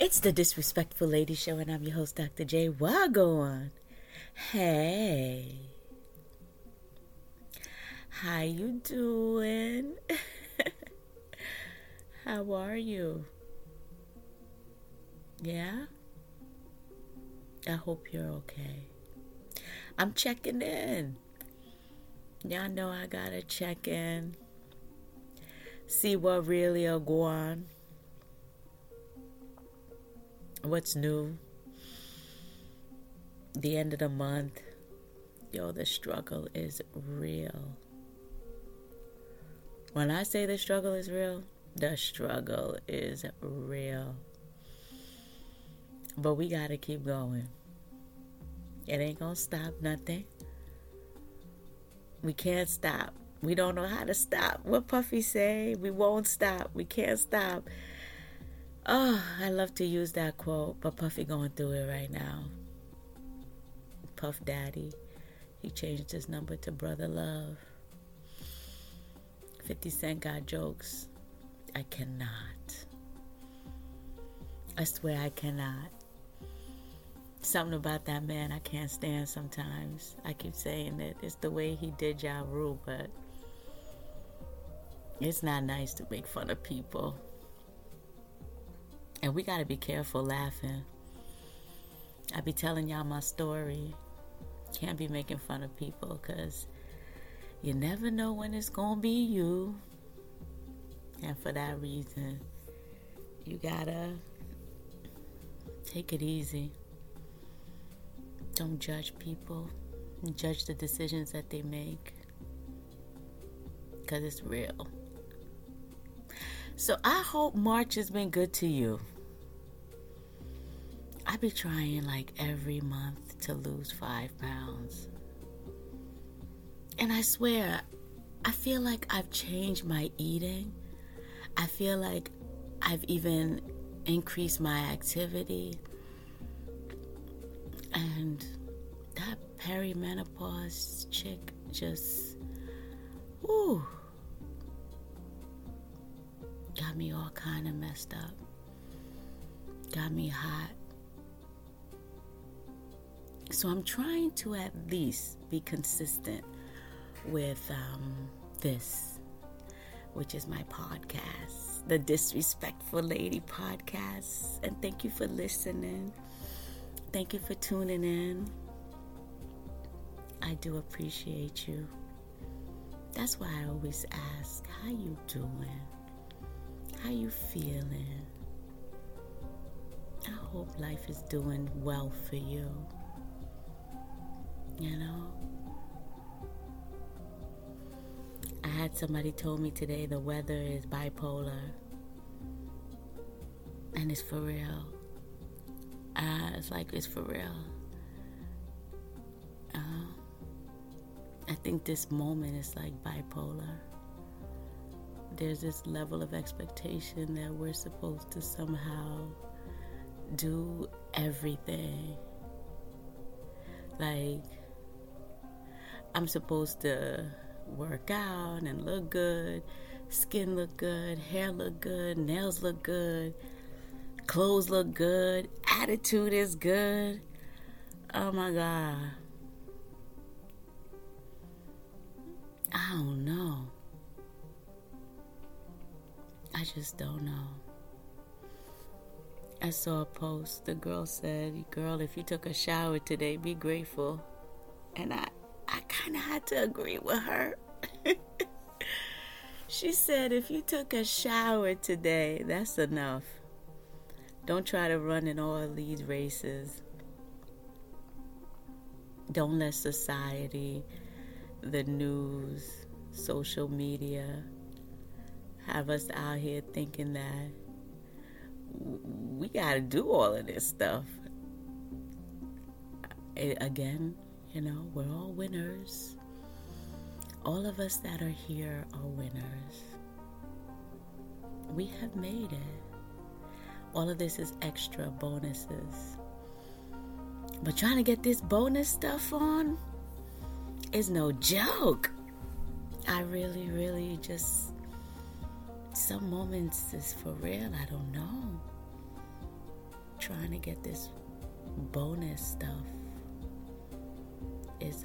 It's the Disrespectful Lady Show, and I'm your host, Dr. J. Wagwan. Hey, how you doing? How are you? Yeah? I hope you're okay. I'm checking in. Y'all know I gotta check in. See what really are going. What's new? The end of the month. Yo, the struggle is real. When I say the struggle is real, the struggle is real. But we gotta keep going. It ain't gonna stop nothing. We can't stop. We don't know how to stop. What Puffy say? We won't stop. We can't stop. Oh, I love to use that quote, but Puffy going through it right now. Puff Daddy, he changed his number to Brother Love. 50 Cent got jokes. I cannot. I swear I cannot. Something about that man I can't stand sometimes. I keep saying it. It's the way he did Ja Rule, but it's not nice to make fun of people. And we got to be careful laughing. I be telling y'all my story. Can't be making fun of people because you never know when it's going to be you. And for that reason, you got to take it easy. Don't judge people. Judge the decisions that they make. Because it's real. So I hope March has been good to you. I be trying like every month to lose 5 pounds. And I swear, I feel like I've changed my eating. I feel like I've even increased my activity. And that perimenopause chick just, whoo, got me all kind of messed up. Got me hot. So I'm trying to at least be consistent with this, which is my podcast, the Disrespectful Lady Podcast. And thank you for listening. Thank you for tuning in. I do appreciate you. That's why I always ask, how you doing? How you feeling? I hope life is doing well for you. You know? I had somebody told me today the weather is bipolar. And it's for real. It's for real. I think this moment is like bipolar. There's this level of expectation that we're supposed to somehow do everything. Like, I'm supposed to work out and look good, skin look good, hair look good, nails look good, clothes look good, attitude is good. Oh my God. I don't know. I just don't know. I saw a post. The girl said, girl, if you took a shower today, be grateful. And I kind of had to agree with her. She said, if you took a shower today, that's enough. Don't try to run in all these races. Don't let society, the news, social media have us out here thinking that we got to do all of this stuff. Again, you know, we're all winners. All of us that are here are winners. We have made it. All of this is extra bonuses. But trying to get this bonus stuff on is no joke. I really just, some moments is for real. I don't know. trying to get this bonus stuff is,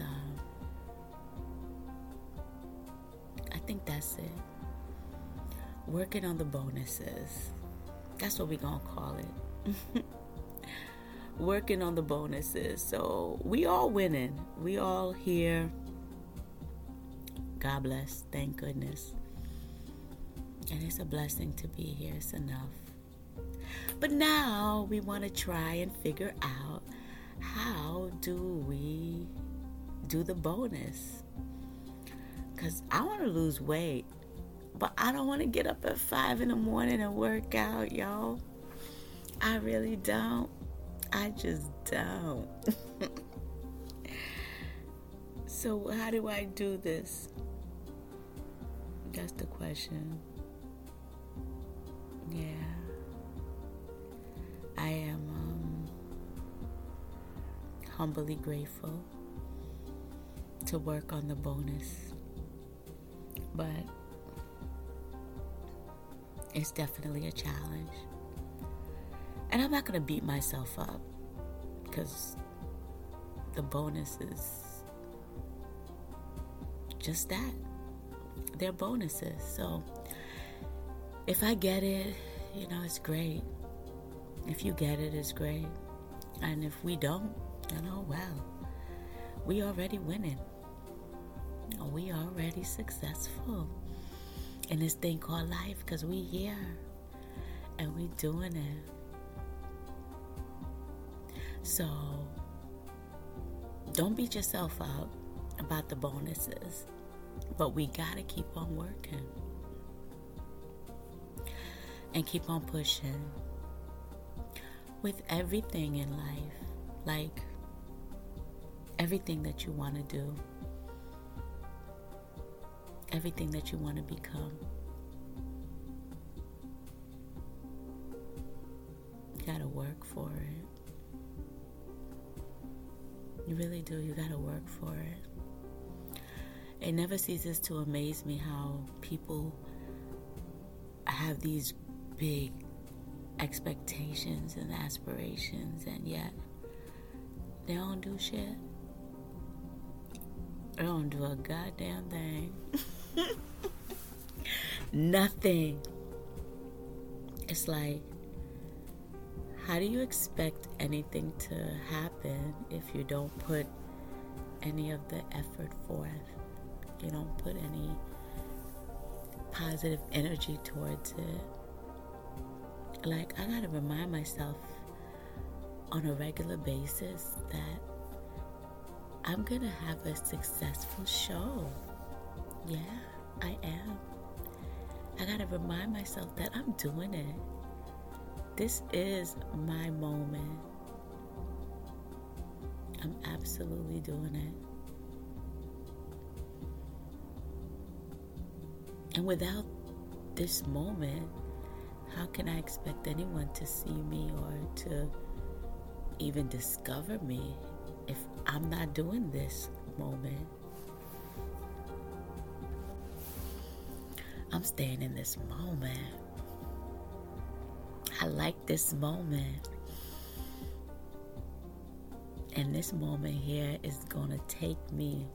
I think that's it. Working on the bonuses. That's what we're going to call it. Working on the bonuses. So we all winning. We all here. God bless. Thank goodness. And it's a blessing to be here. It's enough. But now we want to try and figure out, how do we do the bonus? Because I want to lose weight, but I don't want to get up at 5 a.m. and work out, y'all. I really don't. I just don't. So how do I do this? That's the question. Yeah. I am humbly grateful to work on the bonus. But it's definitely a challenge. And I'm not going to beat myself up, because the bonus is just that. They're bonuses. So if I get it, it's great. If you get it, it's great. And if we don't, well, we already winning. We already successful in this thing called life, because we here and we doing it. So don't beat yourself up about the bonuses, but we gotta keep on working and keep on pushing with everything in life, like everything that you want to do, everything that you want to become. You gotta work for it. You really do. You gotta work for it. It never ceases to amaze me how people have these big expectations and aspirations, and yet they don't do shit. They don't do a goddamn thing. Nothing. It's like, how do you expect anything to happen if you don't put any of the effort forth? You don't put any positive energy towards it. Like, I gotta remind myself on a regular basis that I'm gonna have a successful show. Yeah, I am. I gotta remind myself that I'm doing it. This is my moment. I'm absolutely doing it. And without this moment, how can I expect anyone to see me or to even discover me if I'm not doing this moment? I'm staying in this moment. I like this moment. And this moment here is going to take me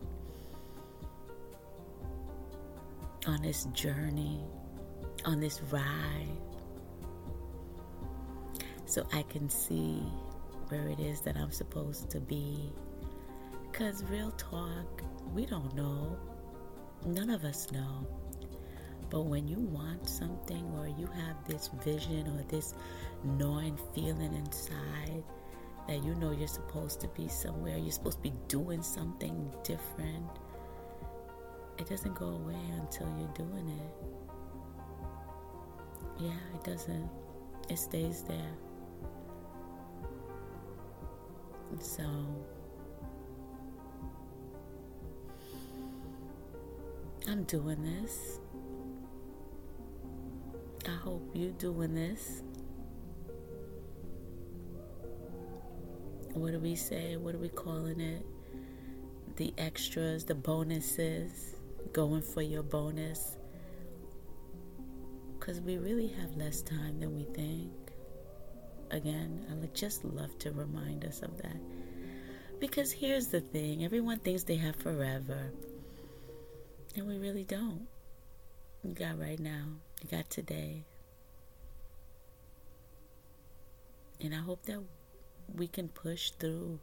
on this journey, on this ride, so I can see where it is that I'm supposed to be. Because real talk, we don't know. None of us know. But when you want something, or you have this vision or this gnawing feeling inside that you know you're supposed to be somewhere, you're supposed to be doing something different, it doesn't go away until you're doing it. Yeah, it doesn't. It stays there. So I'm doing this. I hope you're doing this. What do we say? What are we calling it? The extras, the bonuses, going for your bonus. Because we really have less time than we think. again, I would just love to remind us of that. Because here's the thing, everyone thinks they have forever, and we really don't. You got right now, you got today. And I hope that we can push through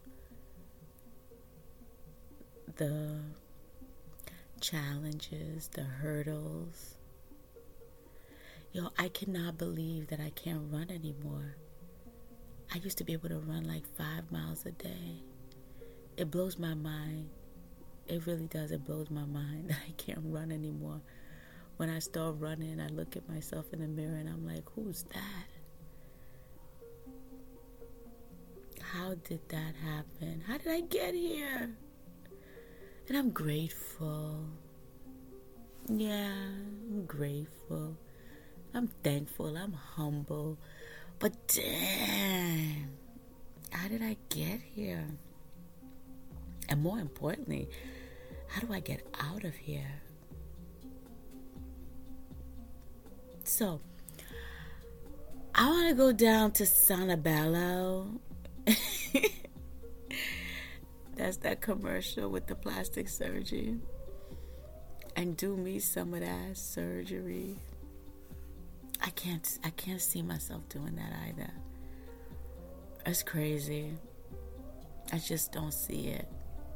the challenges, the hurdles. Yo, I cannot believe that I can't run anymore. I used to be able to run like 5 miles a day. It blows my mind. It really does. It blows my mind that I can't run anymore. When I start running, I look at myself in the mirror and I'm like, who's that? How did that happen? How did I get here? And I'm grateful. Yeah, I'm grateful. I'm thankful. I'm humble. But damn, how did I get here? And more importantly, how do I get out of here? So, I want to go down to Santabello. That's that commercial with the plastic surgery. And do me some of that surgery. I can't see myself doing that either. It's crazy. I just don't see it.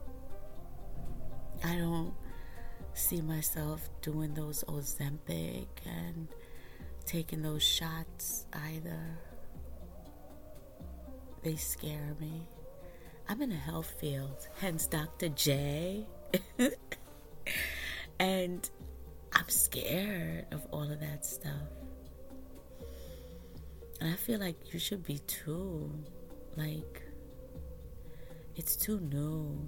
I don't see myself doing those Ozempic and taking those shots either. They scare me. I'm in a health field, hence Dr. J. And I'm scared of all of that stuff. And I feel like you should be too. Like, it's too new.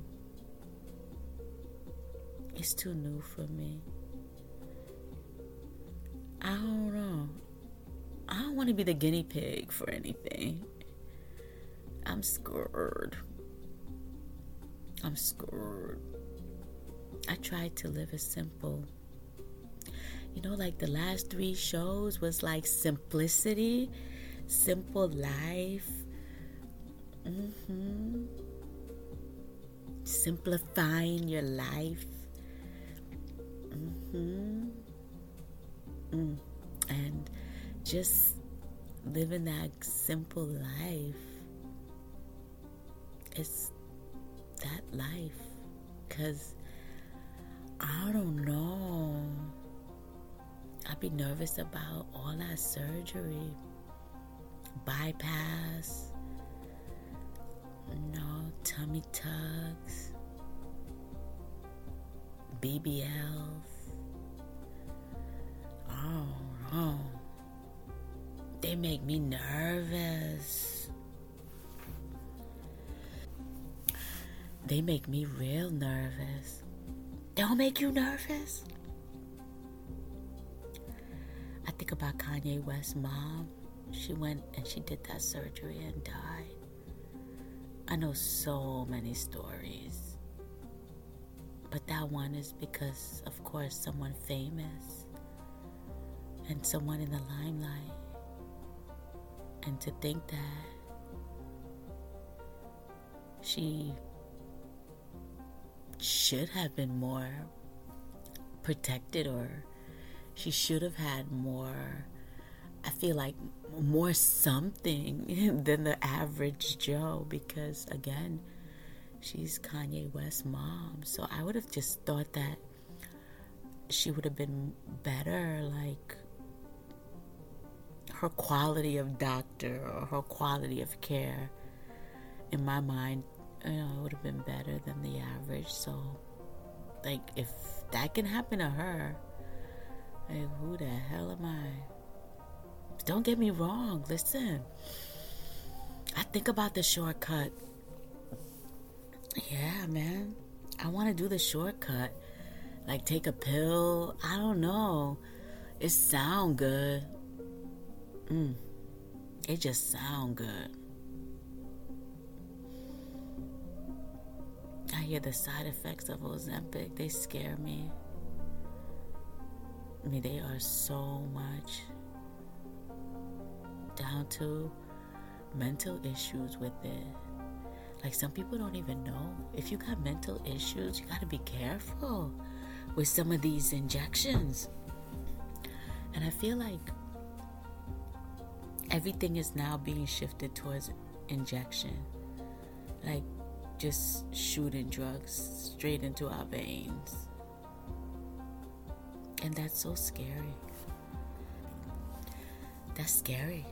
It's too new for me. I don't know. I don't want to be the guinea pig for anything. I'm scared. I tried to live a simple. You know, like the last 3 shows was like simplicity, simple life. Simplifying your life. And just living that simple life. It's that life. Because I don't know. I'd be nervous about all that surgery. Bypass. Tummy tucks. BBLs. Oh. They make me nervous. They make me real nervous. They don't make you nervous? I think about Kanye West's mom. She went and she did that surgery and died. I know so many stories. But that one is because, of course, someone famous and someone in the limelight. And to think that she should have been more protected, or she should have had more, I feel like more something than the average Joe, because again, she's Kanye West's mom. So I would have just thought that she would have been better, like her quality of doctor or her quality of care, in my mind, it would have been better than the average. So, like, if that can happen to her, like, who the hell am I? Don't get me wrong, listen. I think about the shortcut. Yeah, man. I want to do the shortcut. Like, take a pill. I don't know. It sound good. It just sound good. I hear the side effects of Ozempic. They scare me. I mean, they are so much down to mental issues with it. Like, some people don't even know. If you got mental issues, you got to be careful with some of these injections. And I feel like everything is now being shifted towards injection. Like, just shooting drugs straight into our veins. And that's so scary. That's scary.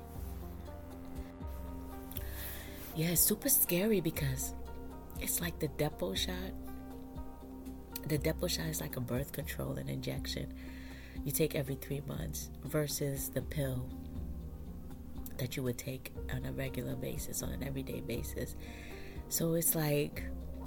Yeah, it's super scary because it's like the Depo shot. The Depo shot is like a birth control and injection you take every 3 months versus the pill that you would take on a regular basis, on an everyday basis. So it's like,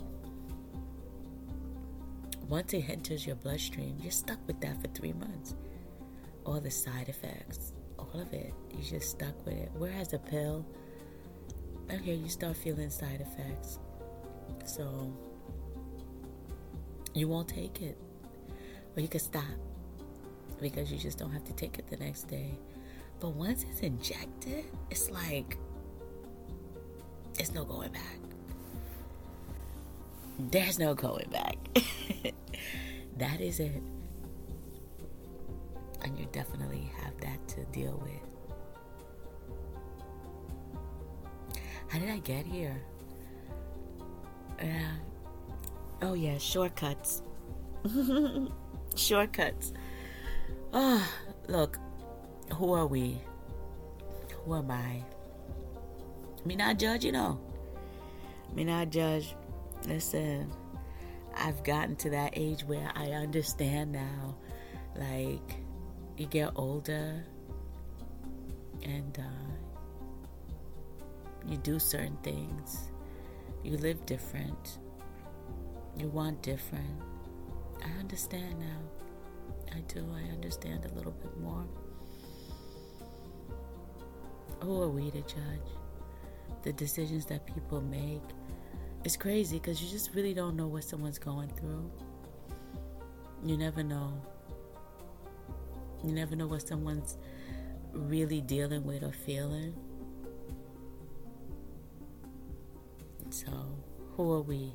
once it enters your bloodstream, you're stuck with that for 3 months. All the side effects, all of it, you're just stuck with it. Whereas a pill, okay, you start feeling side effects. So you won't take it. Or you can stop because you just don't have to take it the next day. But once it's injected, it's like, it's no going back. There's no going back. That is it. And you definitely have that to deal with. How did I get here? Oh yeah, shortcuts. Shortcuts. Oh, look, who are we? Who am I? Me not judge, Me not judge. Listen, I've gotten to that age where I understand now. Like, you get older and you do certain things. You live different. You want different. I understand now. I do. I understand a little bit more. Who are we to judge the decisions that people make? It's crazy because you just really don't know what someone's going through. You never know. You never know what someone's really dealing with or feeling. So, who are we?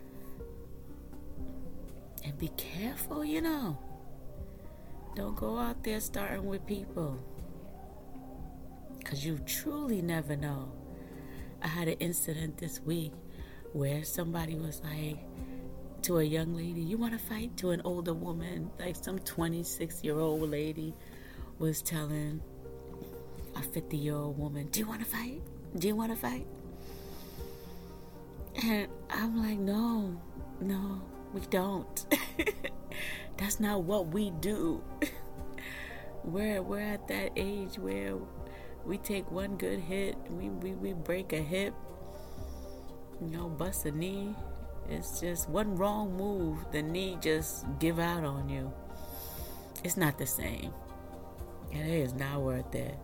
And be careful, Don't go out there starting with people. Because you truly never know. I had an incident this week where somebody was like, to a young lady, you want to fight? To an older woman, like some 26-year-old lady was telling a 50-year-old woman, do you want to fight? Do you want to fight? And I'm like, no, we don't. That's not what we do. We're at that age where we take one good hit, we break a hip, bust a knee. It's just one wrong move, the knee just give out on you. It's not the same. And it is not worth it.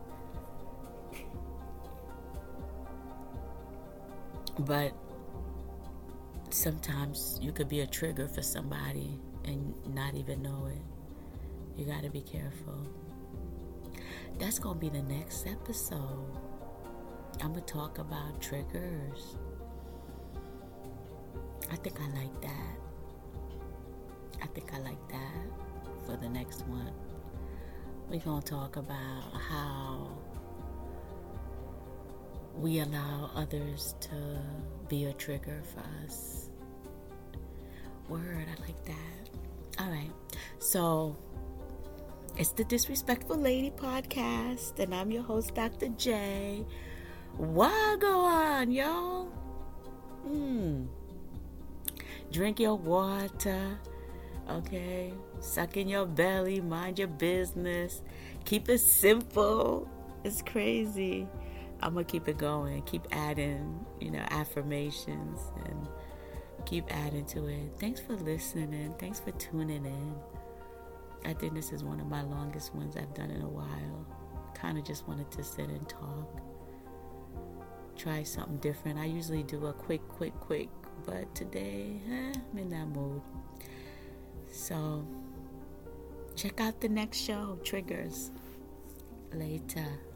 But sometimes you could be a trigger for somebody and not even know it. You got to be careful. That's going to be the next episode. I'm going to talk about triggers. I think I like that. For the next one. We're going to talk about how we allow others to be a trigger for us. Word, I like that. All right. So, it's the Disrespectful Lady podcast, and I'm your host, Dr. J. Wagwan, y'all. Drink your water, okay? Suck in your belly, mind your business. Keep it simple. It's crazy. I'm going to keep it going. Keep adding, affirmations and keep adding to it. Thanks for listening. Thanks for tuning in. I think this is one of my longest ones I've done in a while. Kind of just wanted to sit and talk. Try something different. I usually do a quick. But today, I'm in that mood. So, check out the next show, Triggers. Later.